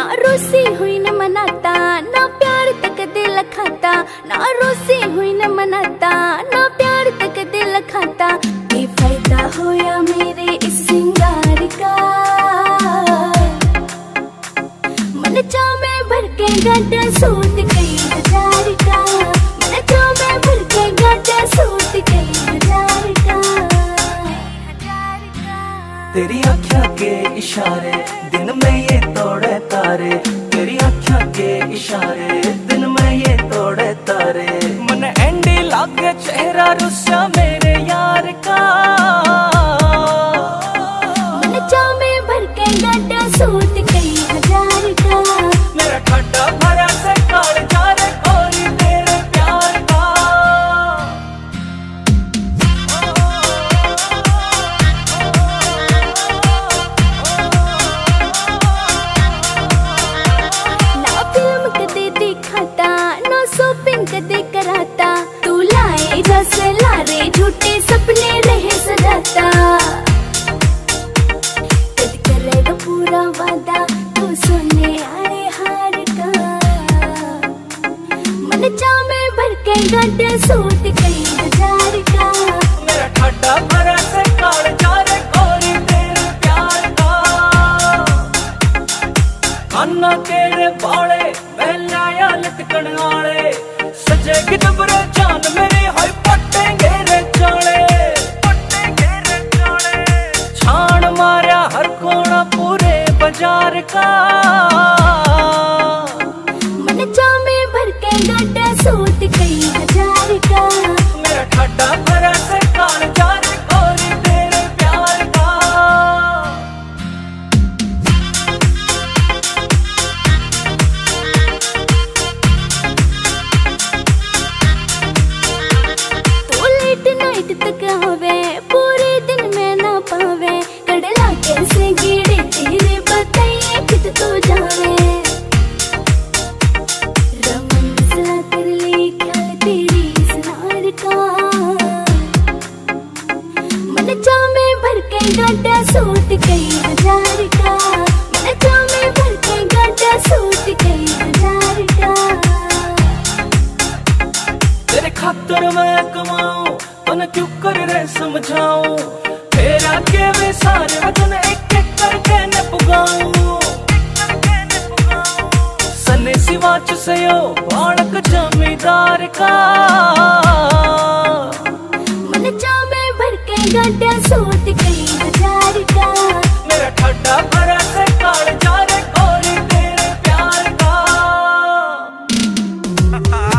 Rossi हुई न मनाता, ना प्यार तक दिल खाता। ना रोसी हुई न मनाता, ना प्यार तक दिल खाता। ये फायदा होया मेरे इस सिंगार का, मन चामे भर के गाड़ा सूट कई हजार का। मन चामे भर के गाड़ा सूट कई हजार का। तेरी आँखों के इशारे दिन में ये तोड़े तारे। तेरी आँखों के इशारे दिन में ये तोड़े तारे। मन एंडी लागे चेहरा रुस्सा मेरे यार का। मन चामे भर के गाड़ा सूट कई हजार का। मेरा खड्डा भरा से काल जा रे कोरी तेरे प्यार का। ना फिल्म कदे दिखाता, ना शॉपिंग कदे कराता। तू लाए रस लारे झूठे सपने रहे सजाता। कद करेगा पूरा वादा तू सोने आए हार का। मन चामे भर के गाड़ा सूट कई हजार का। मेरा खड्डा भरा से काल जा रे कोरी तेरे प्यार का। अन्ना तेरे बाले मैं लाया लटकन आले। सजे कि दबरे जान मेरे हाय पट्टेंगे रे चाले। पट्टेंगे रे चाले। छान मारा हर कोना पूरे बाजार का। मन चामे भर के गाड़ा सूट कई हजार का। मेरा खड्डा भरा से काल जा रे कोरी तेरे प्यार का। तू लेट नाइट तक आवे, पूरे दिन में ना पावे। कड़ला कैसे गिरे तेरे बताइए कित तो जावे। रमन सला कर ले ख्याल तेरी सनार का। मन चामे भर के गाड़ा सूट कई हजार का। मन चामे भर के गाड़ा सूट कई हजार का। तेरे खातर मैं कमाऊं तन क्यों कर रे समझाऊं। तेरा के वे सारे वतन एक एक करके न पुगाऊं। सने सिवा चुसयो बाणक जमींदार का। मन चामे भर के गाड़ा सूट कई हजार का। मेरा खड्डा भरा से काल जा रे कोरी तेरे प्यार का।